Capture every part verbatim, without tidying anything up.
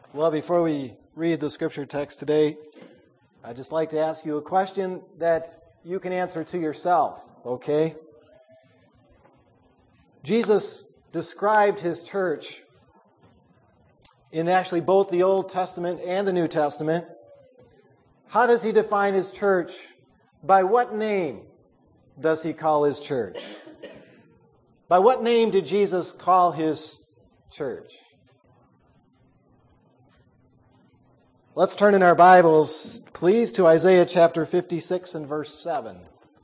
Well, before we read the scripture text today, I'd just like to ask you a question that you can answer to yourself, okay? Jesus described his church in actually both the Old Testament and the New Testament. How does he define his church? By what name does he call his church? By what name did Jesus call his church? Let's turn in our Bibles, please, to Isaiah chapter fifty-six and verse seven.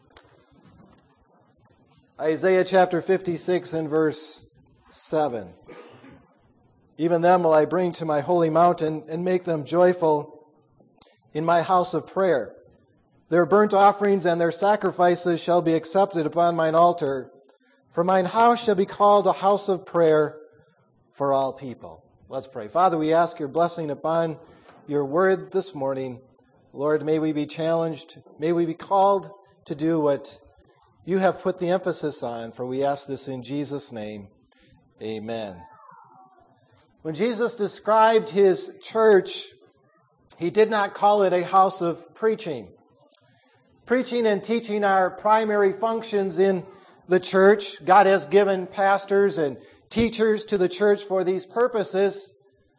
Isaiah chapter fifty-six and verse seven. Even them will I bring to my holy mountain and make them joyful in my house of prayer. Their burnt offerings and their sacrifices shall be accepted upon mine altar, for mine house shall be called a house of prayer for all people. Let's pray. Father, we ask your blessing upon your word this morning. Lord, may we be challenged. May we be called to do what you have put the emphasis on, for we ask this in Jesus' name. Amen. When Jesus described his church, he did not call it a house of preaching. Preaching and teaching are primary functions in the church. God has given pastors and teachers to the church for these purposes.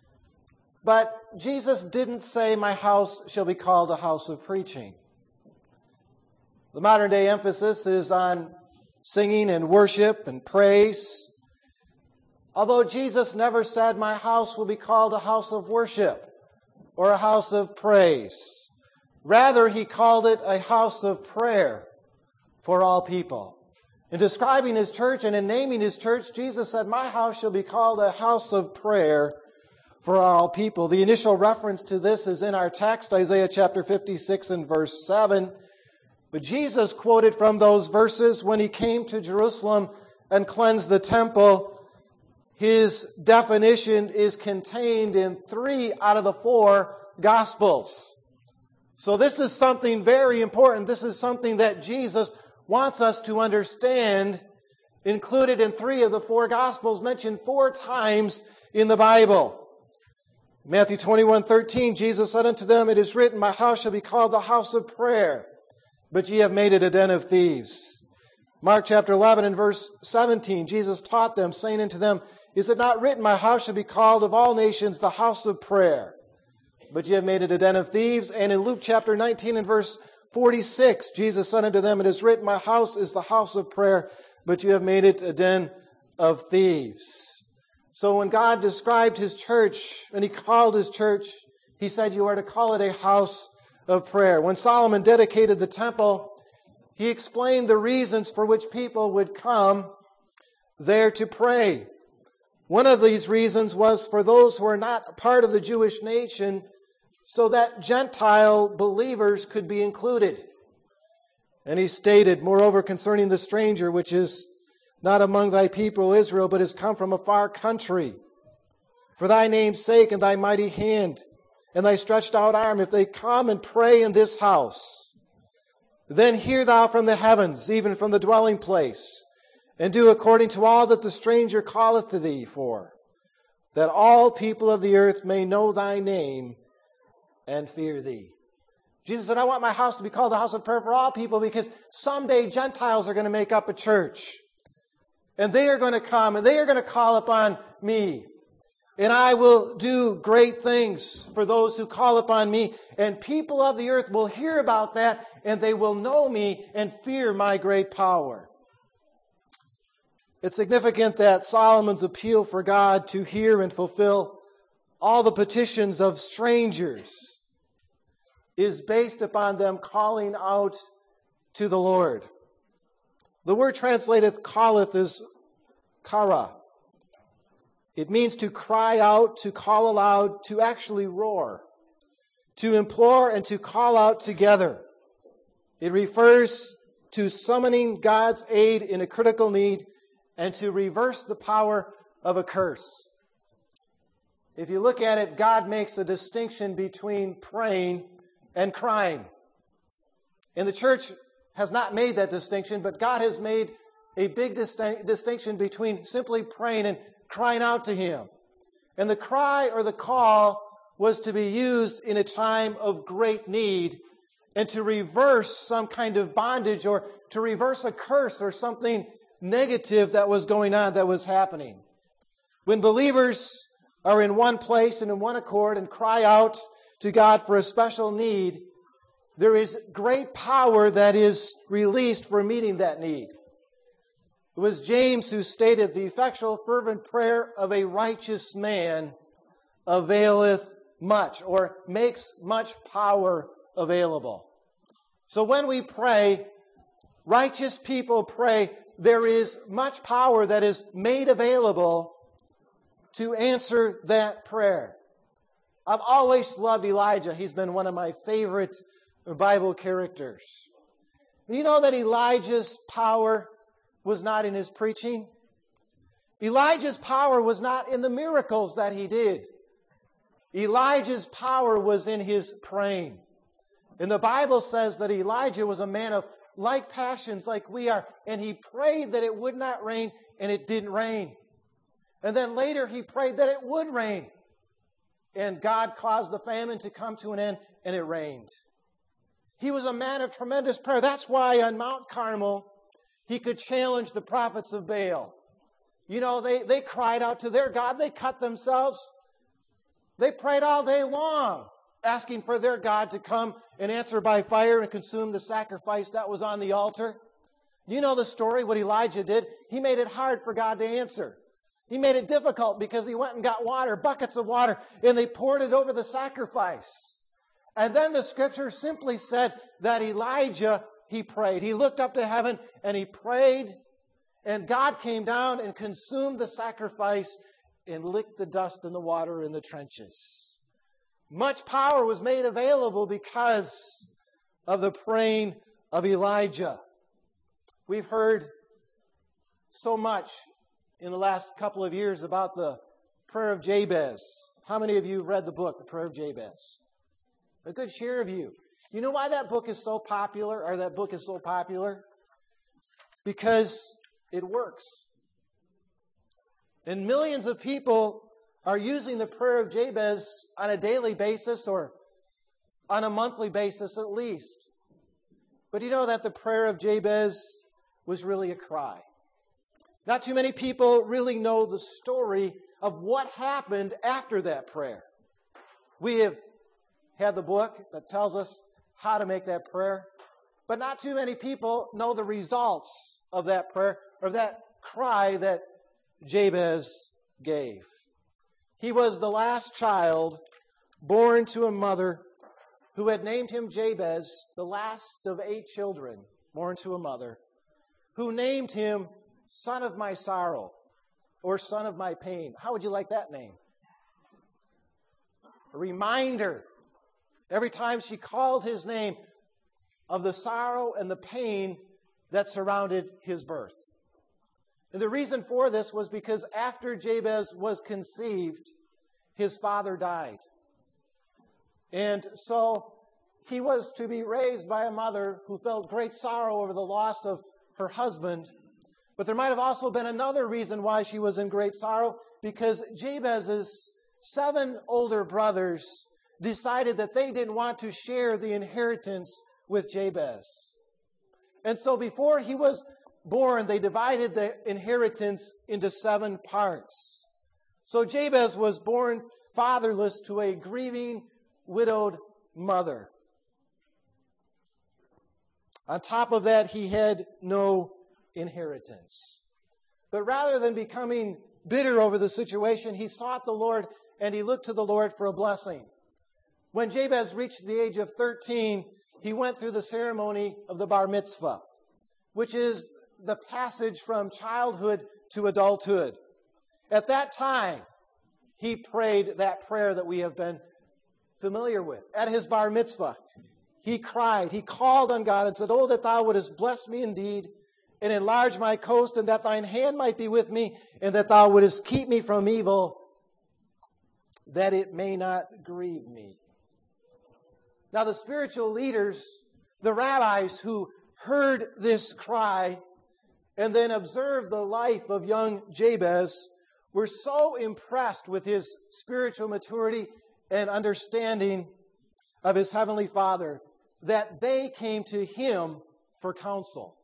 But Jesus didn't say, my house shall be called a house of preaching. The modern day emphasis is on singing and worship and praise. Although Jesus never said, my house will be called a house of worship or a house of praise. Rather, he called it a house of prayer for all people. In describing his church and in naming his church, Jesus said, my house shall be called a house of prayer for all people. The initial reference to this is in our text, Isaiah chapter fifty-six and verse seven. But Jesus quoted from those verses when he came to Jerusalem and cleansed the temple. His definition is contained in three out of the four Gospels. So this is something very important. This is something that Jesus wants us to understand, included in three of the four Gospels, mentioned four times in the Bible. Matthew twenty-one thirteen, Jesus said unto them, it is written, my house shall be called the house of prayer, but ye have made it a den of thieves. Mark chapter eleven and verse seventeen, Jesus taught them, saying unto them, is it not written, my house shall be called of all nations the house of prayer, but ye have made it a den of thieves? And in Luke chapter nineteen and verse forty-six, Jesus said unto them, it is written, my house is the house of prayer, but you have made it a den of thieves. So when God described his church and he called his church, he said you are to call it a house of prayer. When Solomon dedicated the temple, he explained the reasons for which people would come there to pray. One of these reasons was for those who are not part of the Jewish nation, so that Gentile believers could be included. And he stated, moreover, concerning the stranger, which is not among thy people Israel, but is come from a far country. For thy name's sake and thy mighty hand and thy stretched out arm, if they come and pray in this house, then hear thou from the heavens, even from the dwelling place, and do according to all that the stranger calleth to thee for, that all people of the earth may know thy name and fear thee. Jesus said, I want my house to be called a house of prayer for all people, because someday Gentiles are going to make up a church. And they are going to come and they are going to call upon me. And I will do great things for those who call upon me. And people of the earth will hear about that and they will know me and fear my great power. It's significant that Solomon's appeal for God to hear and fulfill all the petitions of strangers is based upon them calling out to the Lord. The word translated calleth is kara. It means to cry out, to call aloud, to actually roar, to implore and to call out together. It refers to summoning God's aid in a critical need and to reverse the power of a curse. If you look at it, God makes a distinction between praying and crying. And the church has not made that distinction, but God has made a big distin- distinction between simply praying and crying out to Him. And the cry or the call was to be used in a time of great need and to reverse some kind of bondage or to reverse a curse or something negative that was going on, that was happening. When believers are in one place and in one accord and cry out to God for a special need, there is great power that is released for meeting that need. It was James who stated, "The effectual fervent prayer of a righteous man availeth much," or makes much power available. So when we pray, righteous people pray, there is much power that is made available to answer that prayer. I've always loved Elijah. He's been one of my favorite Bible characters. You know that Elijah's power was not in his preaching? Elijah's power was not in the miracles that he did. Elijah's power was in his praying. And the Bible says that Elijah was a man of like passions like we are, and he prayed that it would not rain, and it didn't rain. And then later he prayed that it would rain, and God caused the famine to come to an end, and it rained. He was a man of tremendous prayer. That's why on Mount Carmel, he could challenge the prophets of Baal. You know, they, they cried out to their God. They cut themselves. They prayed all day long, asking for their God to come and answer by fire and consume the sacrifice that was on the altar. You know the story, what Elijah did. He made it hard for God to answer. He made it difficult because he went and got water, buckets of water, and they poured it over the sacrifice. And then the scripture simply said that Elijah, he prayed. He looked up to heaven and he prayed, and God came down and consumed the sacrifice and licked the dust and the water in the trenches. Much power was made available because of the praying of Elijah. We've heard so much in the last couple of years about the prayer of Jabez. How many of you read the book, The Prayer of Jabez? A good share of you. You know why that book is so popular, or that book is so popular? Because it works. And millions of people are using the prayer of Jabez on a daily basis or on a monthly basis at least. But you know that the prayer of Jabez was really a cry. Not too many people really know the story of what happened after that prayer. We have had the book that tells us how to make that prayer, but not too many people know the results of that prayer or that cry that Jabez gave. He was the last child born to a mother who had named him Jabez, the last of eight children born to a mother, who named him son of my sorrow or son of my pain. How would you like that name? A reminder every time she called his name of the sorrow and the pain that surrounded his birth. And the reason for this was because after Jabez was conceived, his father died. And so he was to be raised by a mother who felt great sorrow over the loss of her husband. But there might have also been another reason why she was in great sorrow, because Jabez's seven older brothers decided that they didn't want to share the inheritance with Jabez. And so before he was born, they divided the inheritance into seven parts. So Jabez was born fatherless to a grieving, widowed mother. On top of that, he had no inheritance. But rather than becoming bitter over the situation, he sought the Lord and he looked to the Lord for a blessing. When Jabez reached the age of thirteen, he went through the ceremony of the bar mitzvah, which is the passage from childhood to adulthood. At that time, he prayed that prayer that we have been familiar with. At his bar mitzvah, he cried, he called on God and said, "Oh, that thou wouldest bless me indeed, and enlarge my coast, and that thine hand might be with me, and that thou wouldest keep me from evil, that it may not grieve me." Now the spiritual leaders, the rabbis who heard this cry and then observed the life of young Jabez, were so impressed with his spiritual maturity and understanding of his heavenly Father that they came to him for counsel.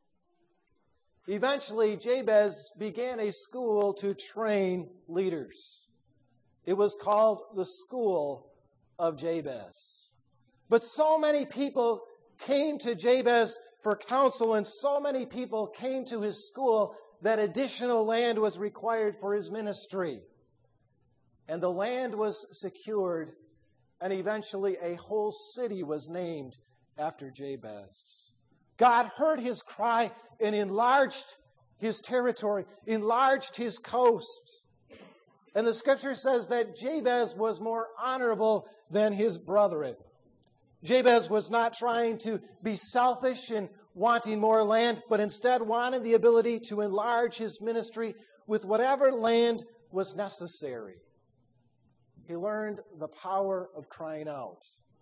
Eventually, Jabez began a school to train leaders. It was called the School of Jabez. But so many people came to Jabez for counsel, and so many people came to his school that additional land was required for his ministry. And the land was secured, and eventually a whole city was named after Jabez. God heard his cry and enlarged his territory, enlarged his coast. And the scripture says that Jabez was more honorable than his brethren. Jabez was not trying to be selfish and wanting more land, but instead wanted the ability to enlarge his ministry with whatever land was necessary. He learned the power of crying out.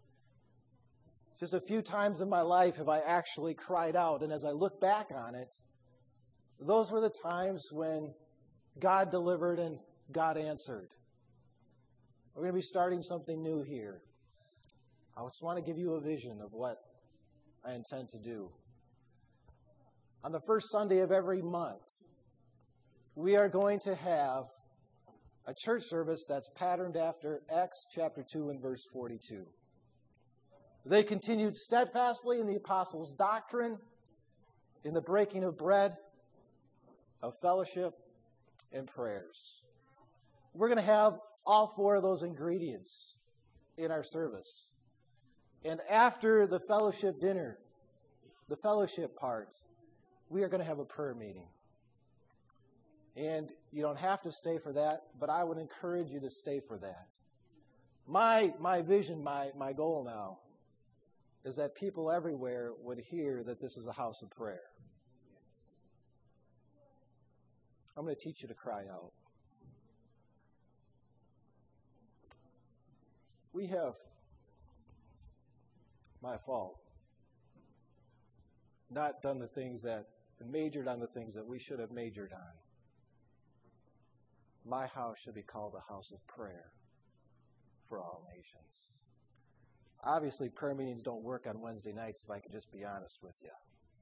Just a few times in my life have I actually cried out, and as I look back on it, those were the times when God delivered and God answered. We're going to be starting something new here. I just want to give you a vision of what I intend to do. On the first Sunday of every month, we are going to have a church service that's patterned after Acts chapter two and verse forty-two. They continued steadfastly in the apostles' doctrine, in the breaking of bread, of fellowship, and prayers. We're going to have all four of those ingredients in our service. And after the fellowship dinner, the fellowship part, we are going to have a prayer meeting. And you don't have to stay for that, but I would encourage you to stay for that. My my vision, my, my goal now, is that people everywhere would hear that this is a house of prayer. I'm going to teach you to cry out. We have, my fault, not done the things that, majored on the things that we should have majored on. My house should be called a house of prayer for all nations. Obviously, prayer meetings don't work on Wednesday nights, if I could just be honest with you.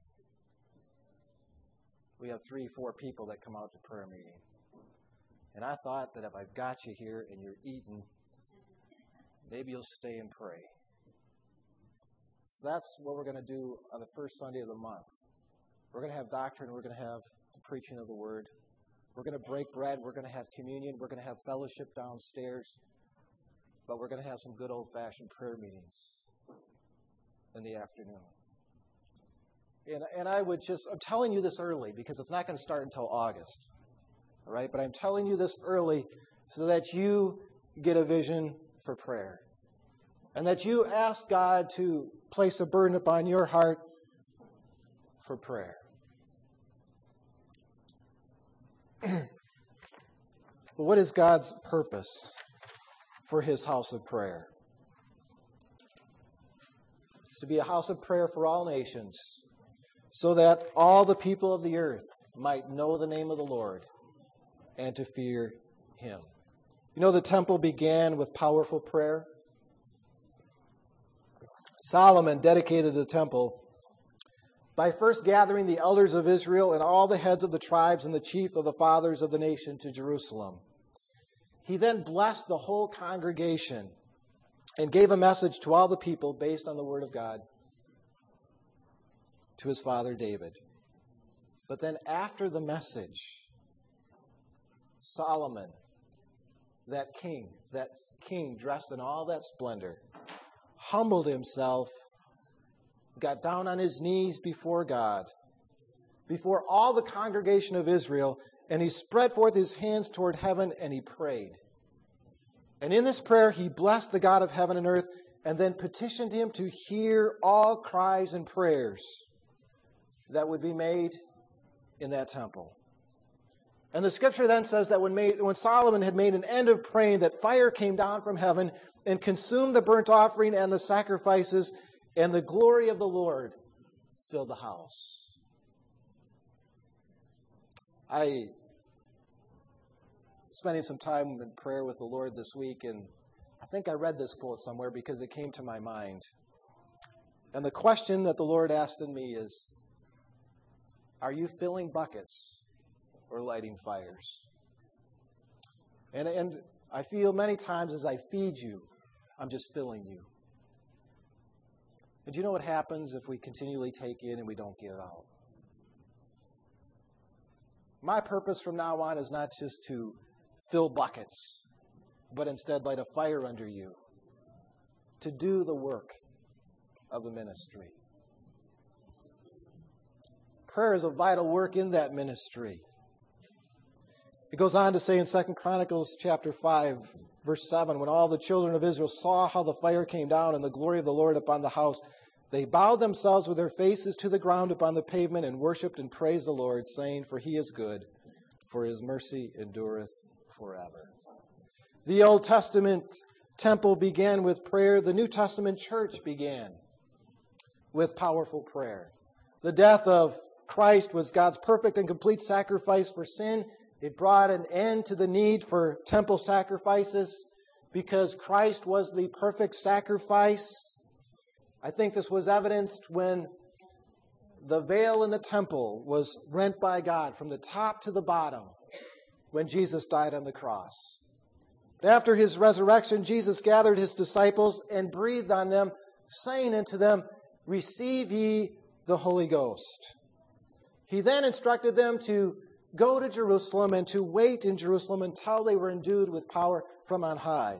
We have three, four people that come out to prayer meeting. And I thought that if I've got you here and you're eating, maybe you'll stay and pray. So that's what we're going to do on the first Sunday of the month. We're going to have doctrine. We're going to have the preaching of the word. We're going to break bread. We're going to have communion. We're going to have fellowship downstairs. But we're going to have some good old-fashioned prayer meetings in the afternoon. And, and I would just, I'm telling you this early because it's not going to start until August. All right? But I'm telling you this early so that you get a vision for prayer. And that you ask God to place a burden upon your heart for prayer. But what is God's purpose for his house of prayer? It's to be a house of prayer for all nations, so that all the people of the earth might know the name of the Lord and to fear him. You know, the temple began with powerful prayer. Solomon dedicated the temple by first gathering the elders of Israel and all the heads of the tribes and the chief of the fathers of the nation to Jerusalem. He then blessed the whole congregation and gave a message to all the people based on the word of God to his father David. But then after the message, Solomon, that king, that king dressed in all that splendor, humbled himself, got down on his knees before God, before all the congregation of Israel, and he spread forth his hands toward heaven and he prayed. And in this prayer, he blessed the God of heaven and earth and then petitioned him to hear all cries and prayers that would be made in that temple. And the scripture then says that when, made, when Solomon had made an end of praying, that fire came down from heaven and consumed the burnt offering and the sacrifices, and the glory of the Lord filled the house. I spending some time in prayer with the Lord this week, and I think I read this quote somewhere because it came to my mind. And the question that the Lord asked in me is, are you filling buckets or lighting fires? And, and I feel many times as I feed you, I'm just filling you. And do you know what happens if we continually take in and we don't give out? My purpose from now on is not just to fill buckets, but instead light a fire under you to do the work of the ministry. Prayer is a vital work in that ministry. It goes on to say in Second Chronicles chapter five, verse seven, when all the children of Israel saw how the fire came down and the glory of the Lord upon the house, they bowed themselves with their faces to the ground upon the pavement and worshipped and praised the Lord, saying, for he is good, for his mercy endureth forever. The Old Testament temple began with prayer. The New Testament church began with powerful prayer. The death of Christ was God's perfect and complete sacrifice for sin. It brought an end to the need for temple sacrifices because Christ was the perfect sacrifice. I think this was evidenced when the veil in the temple was rent by God from the top to the bottom when Jesus died on the cross. After his resurrection, Jesus gathered his disciples and breathed on them, saying unto them, receive ye the Holy Ghost. He then instructed them to go to Jerusalem and to wait in Jerusalem until they were endued with power from on high.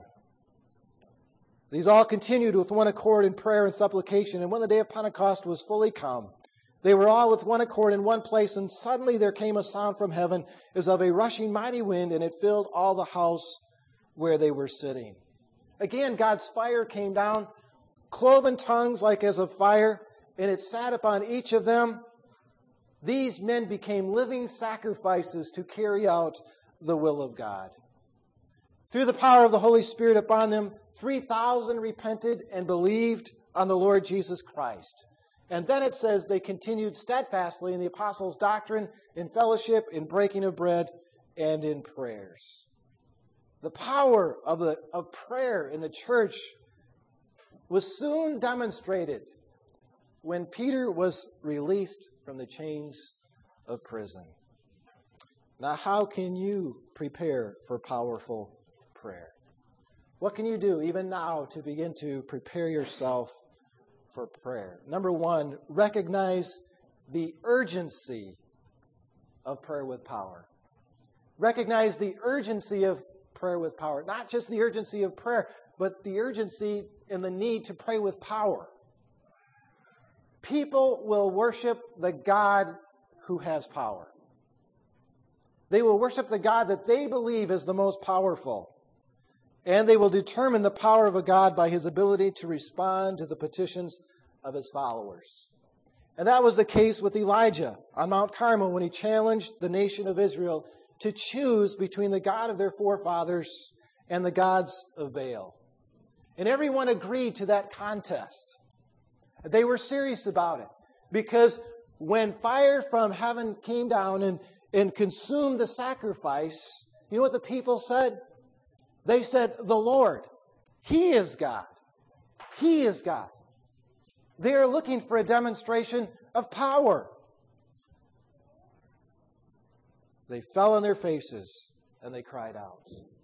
These all continued with one accord in prayer and supplication, and when the day of Pentecost was fully come, they were all with one accord in one place, and suddenly there came a sound from heaven as of a rushing mighty wind, and it filled all the house where they were sitting. Again, God's fire came down, cloven tongues like as of fire, and it sat upon each of them. These men became living sacrifices to carry out the will of God. Through the power of the Holy Spirit upon them, three thousand repented and believed on the Lord Jesus Christ. And then it says they continued steadfastly in the apostles' doctrine, in fellowship, in breaking of bread, and in prayers. The power of, the, of prayer in the church was soon demonstrated when Peter was released from the chains of prison. Now, how can you prepare for powerful prayer? What can you do even now to begin to prepare yourself for prayer? Number one, recognize the urgency of prayer with power. Recognize the urgency of prayer with power. Not just the urgency of prayer, but the urgency and the need to pray with power. People will worship the God who has power. They will worship the God that they believe is the most powerful. And they will determine the power of a God by his ability to respond to the petitions of his followers. And that was the case with Elijah on Mount Carmel when he challenged the nation of Israel to choose between the God of their forefathers and the gods of Baal. And everyone agreed to that contest. They were serious about it because when fire from heaven came down and, and consumed the sacrifice, you know what the people said? They said, the Lord, he is God. He is God. They are looking for a demonstration of power. They fell on their faces and they cried out.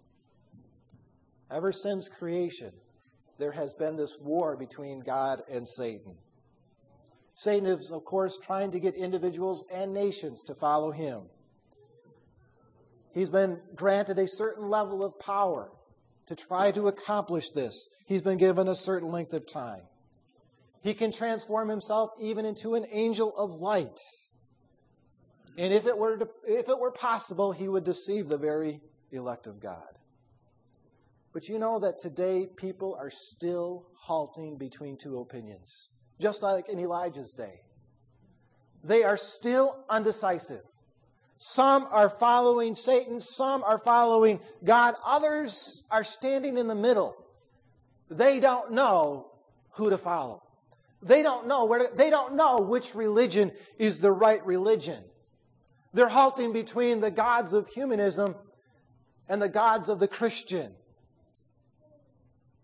Ever since creation, there has been this war between God and Satan. Satan is, of course, trying to get individuals and nations to follow him. He's been granted a certain level of power to try to accomplish this. He's been given a certain length of time. He can transform himself even into an angel of light. And if it were to, if it were possible, he would deceive the very elect of God. But you know that today people are still halting between two opinions, just like in Elijah's day. They are still undecisive. Some are following Satan, some are following God, others are standing in the middle. They don't know who to follow. They don't know where to, they don't know which religion is the right religion. They're halting between the gods of humanism and the gods of the Christian.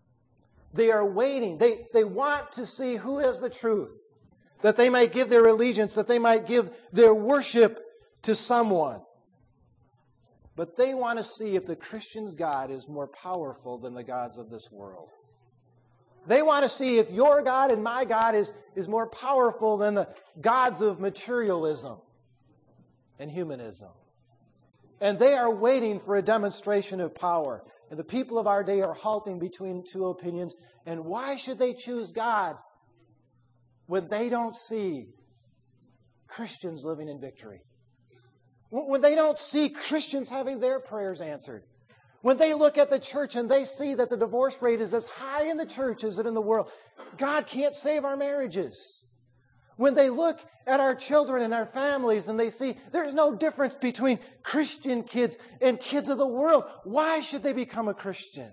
They are waiting. They, they want to see who has the truth, that they might give their allegiance, that they might give their worship to someone. But they want to see if the Christian's God is more powerful than the gods of this world. They want to see if your God and my God is, is more powerful than the gods of materialism and humanism. And they are waiting for a demonstration of power. And the people of our day are halting between two opinions. And why should they choose God when they don't see Christians living in victory? When they don't see Christians having their prayers answered? When they look at the church and they see that the divorce rate is as high in the church as it in the world, God can't save our marriages. When they look at our children and our families and they see there's no difference between Christian kids and kids of the world, why should they become a Christian?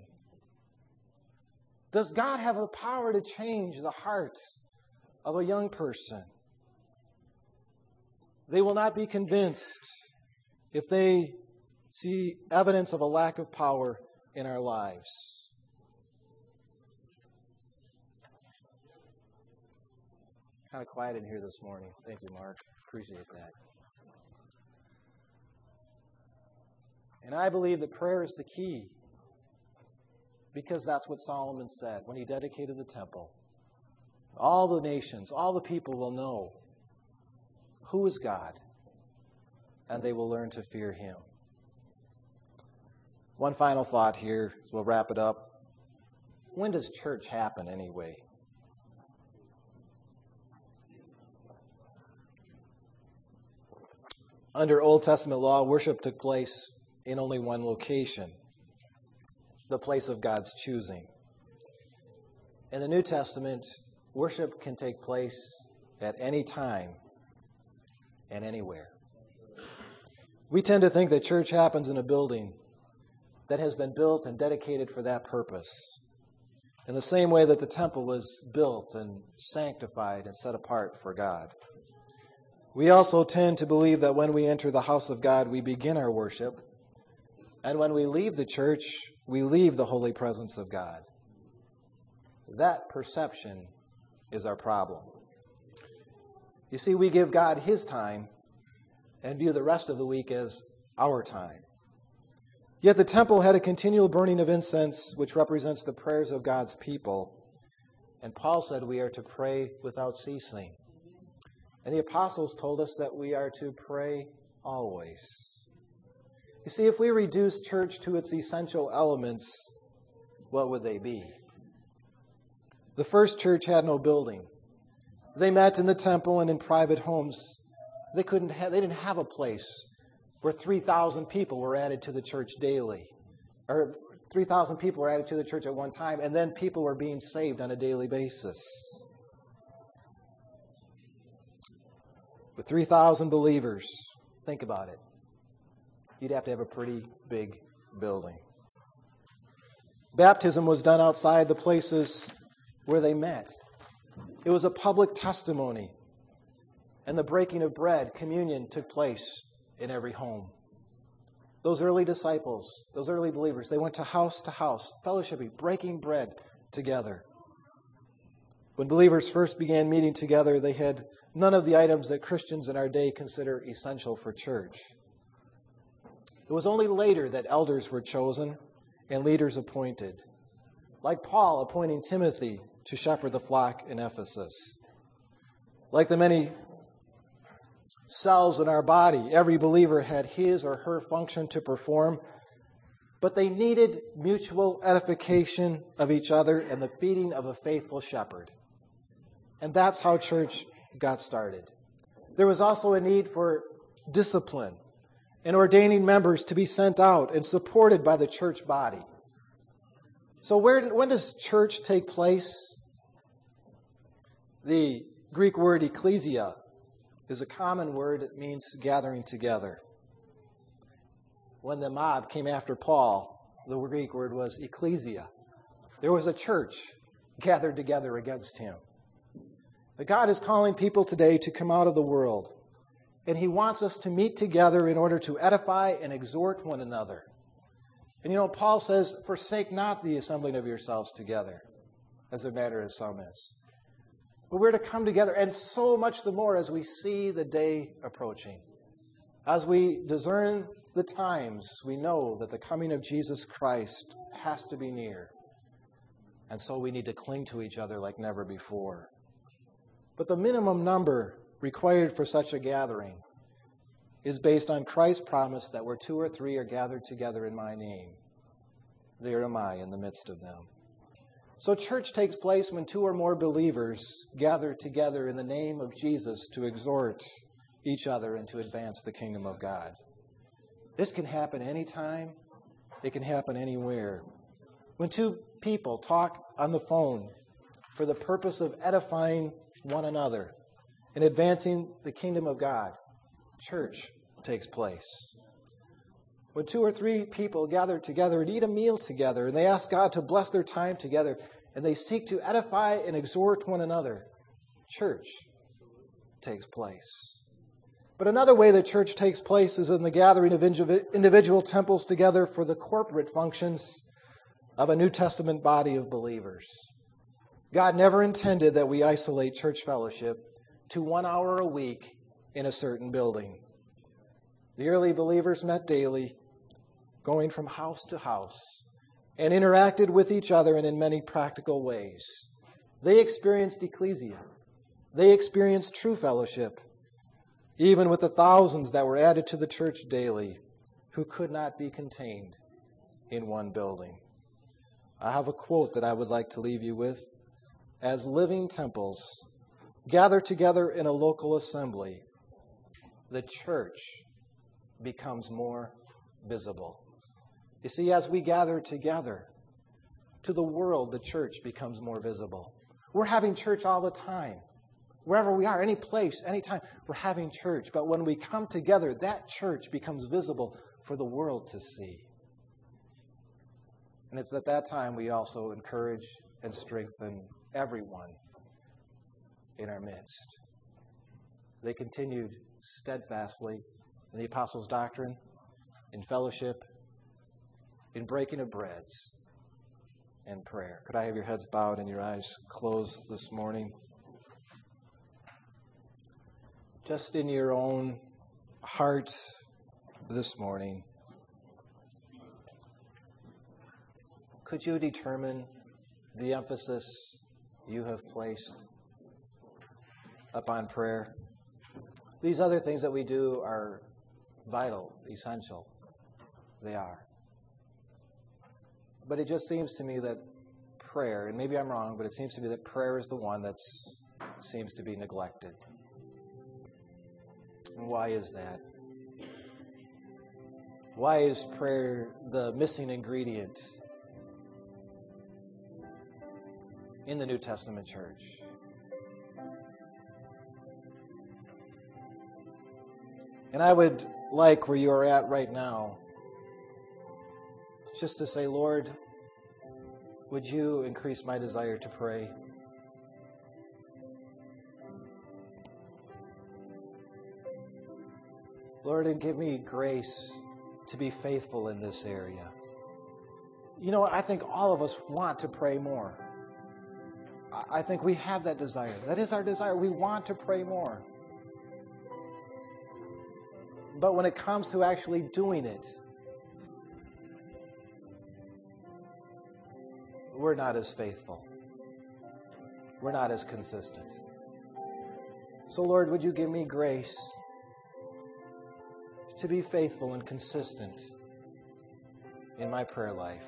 Does God have the power to change the heart of a young person? They will not be convinced if they see evidence of a lack of power in our lives. Kind of quiet in here this morning. Thank you, Mark. Appreciate that. And I believe that prayer is the key, because that's what Solomon said when he dedicated the temple. All the nations, all the people will know who is God, and they will learn to fear Him. One final thought here, we'll wrap it up. When does church happen anyway? Under Old Testament law, worship took place in only one location, the place of God's choosing. In the New Testament, worship can take place at any time and anywhere. We tend to think that church happens in a building that has been built and dedicated for that purpose, in the same way that the temple was built and sanctified and set apart for God. We also tend to believe that when we enter the house of God, we begin our worship, and when we leave the church, we leave the holy presence of God. That perception is our problem. You see, we give God His time and view the rest of the week as our time. Yet the temple had a continual burning of incense, which represents the prayers of God's people. And Paul said we are to pray without ceasing. And the apostles told us that we are to pray always. You see, if we reduce church to its essential elements, what would they be? The first church had no building. They met in the temple and in private homes. They couldn't have, they didn't have a place where three thousand people were added to the church daily. Or three thousand people were added to the church at one time, and then people were being saved on a daily basis. With three thousand believers, think about it. You'd have to have a pretty big building. Baptism was done outside the places where they met. It was a public testimony. And the breaking of bread, communion, took place in every home. Those early disciples, those early believers, they went to house to house, fellowshipping, breaking bread together. When believers first began meeting together, they had none of the items that Christians in our day consider essential for church. It was only later that elders were chosen and leaders appointed, like Paul appointing Timothy to shepherd the flock in Ephesus. Like the many cells in our body, every believer had his or her function to perform, but they needed mutual edification of each other and the feeding of a faithful shepherd. And that's how church got started. There was also a need for discipline and ordaining members to be sent out and supported by the church body. So where, when does church take place? The Greek word ecclesia is a common word that means gathering together. When the mob came after Paul, the Greek word was ecclesia. There was a church gathered together against him. But God is calling people today to come out of the world, and He wants us to meet together in order to edify and exhort one another. And you know, Paul says, forsake not the assembling of yourselves together. as a matter of some is. But we're to come together, and so much the more as we see the day approaching. As we discern the times, we know that the coming of Jesus Christ has to be near. And so we need to cling to each other like never before. But the minimum number required for such a gathering is based on Christ's promise that where two or three are gathered together in my name, there am I in the midst of them. So church takes place when two or more believers gather together in the name of Jesus to exhort each other and to advance the kingdom of God. This can happen anytime. It can happen anywhere. When two people talk on the phone for the purpose of edifying one another and advancing the kingdom of God, church takes place. When two or three people gather together and eat a meal together, and they ask God to bless their time together, and they seek to edify and exhort one another, church takes place. But another way that church takes place is in the gathering of individual temples together for the corporate functions of a New Testament body of believers. God never intended that we isolate church fellowship to one hour a week in a certain building. The early believers met daily, going from house to house, and interacted with each other and in many practical ways. They experienced ecclesia. They experienced true fellowship, even with the thousands that were added to the church daily who could not be contained in one building. I have a quote that I would like to leave you with. As living temples gather together in a local assembly, the church becomes more visible. You see, as we gather together, to the world, the church becomes more visible. We're having church all the time. Wherever we are, any place, any time, we're having church. But when we come together, that church becomes visible for the world to see. And it's at that time we also encourage and strengthen everyone in our midst. They continued steadfastly in the apostles' doctrine, in fellowship, in breaking of breads, and prayer. Could I have your heads bowed and your eyes closed this morning? Just in your own heart this morning, could you determine the emphasis you have placed upon prayer? These other things that we do are vital, essential. They are. But it just seems to me that prayer, and maybe I'm wrong, but it seems to me that prayer is the one that seems to be neglected. And why is that? Why is prayer the missing ingredient in the New Testament church? And I would like where you are at right now just to say, Lord, would you increase my desire to pray? Lord, and give me grace to be faithful in this area. You know, I think all of us want to pray more. I think we have that desire. That is our desire. We want to pray more. But when it comes to actually doing it, we're not as faithful. We're not as consistent. So, Lord, would you give me grace to be faithful and consistent in my prayer life?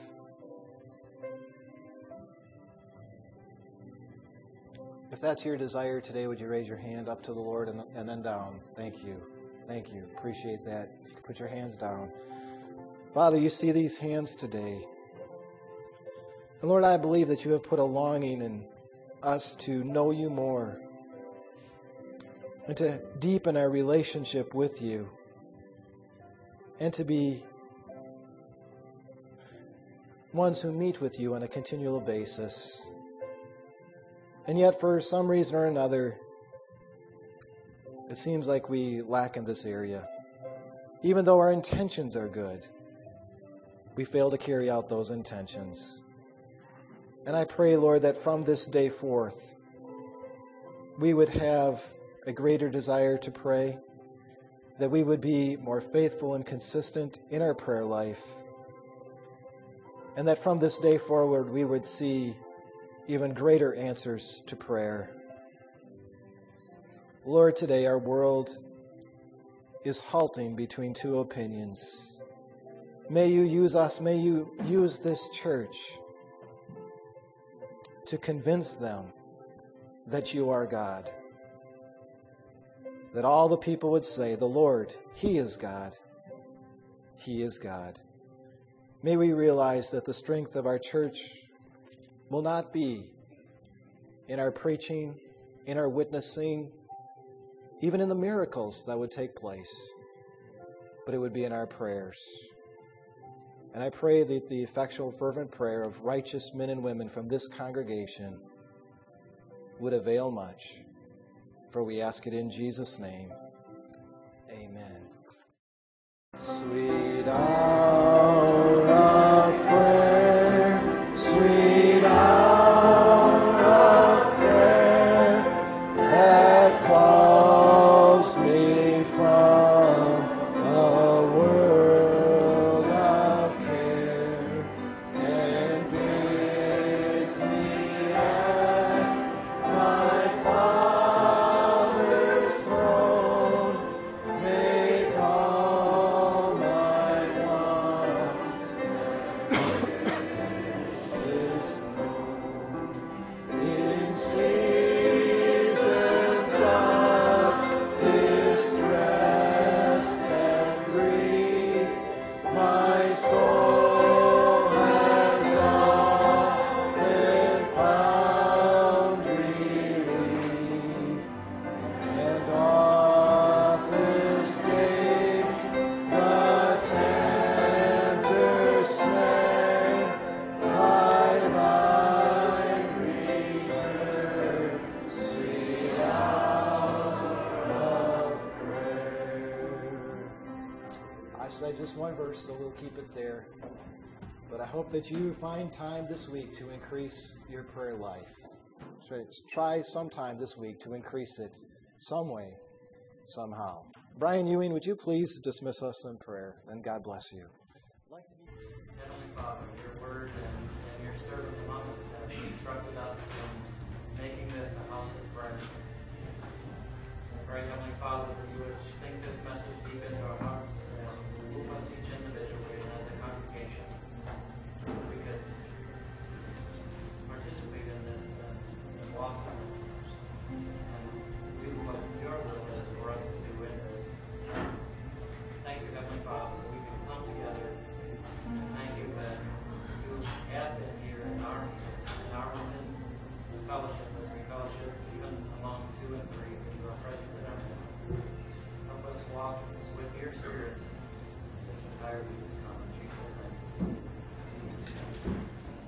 If that's your desire today, would you raise your hand up to the Lord and, and then down? Thank you. Thank you. Appreciate that. Put your hands down. Father, you see these hands today. And Lord, I believe that you have put a longing in us to know you more and to deepen our relationship with you and to be ones who meet with you on a continual basis. And yet, for some reason or another, it seems like we lack in this area. Even though our intentions are good, we fail to carry out those intentions. And I pray, Lord, that from this day forth, we would have a greater desire to pray, that we would be more faithful and consistent in our prayer life, and that from this day forward, we would see even greater answers to prayer. Lord, today our world is halting between two opinions. May you use us, may you use this church to convince them that you are God. That all the people would say, the Lord, He is God. He is God. May we realize that the strength of our church will not be in our preaching, in our witnessing, even in the miracles that would take place, but it would be in our prayers. And I pray that the effectual, fervent prayer of righteous men and women from this congregation would avail much, for we ask it in Jesus' name. Amen. Sweet hour of prayer, sweet hour of prayer, that calls me from a world of care and bids me at my Father's throne, make all my wants is known. In seasons of distress and grief, my soul has often found relief, and oft escaped the tempter's snare by thy return, sweet hour of prayer. I said just one verse, so we'll keep it there. But I hope that you find time this week to increase your prayer life. Try- Try sometime this week to increase it some way, somehow. Brian Ewing, would you please dismiss us in prayer? And God bless you. Heavenly Father, your word and, and your servant among us has instructed us in making this a house of prayer. I pray, Heavenly Father, that you would sink this message deep into our hearts and move us each individually and as a congregation. That we could participate in this and, and walk in it and do what your will is for us to do in this. Thank you, Heavenly Father, that we can come together. And thank you that you have been here in our in our within fellowship, as we fellowship even among two and three, that you are present in our midst. Help us walk with your Spirit this entire week to come. In Jesus' name.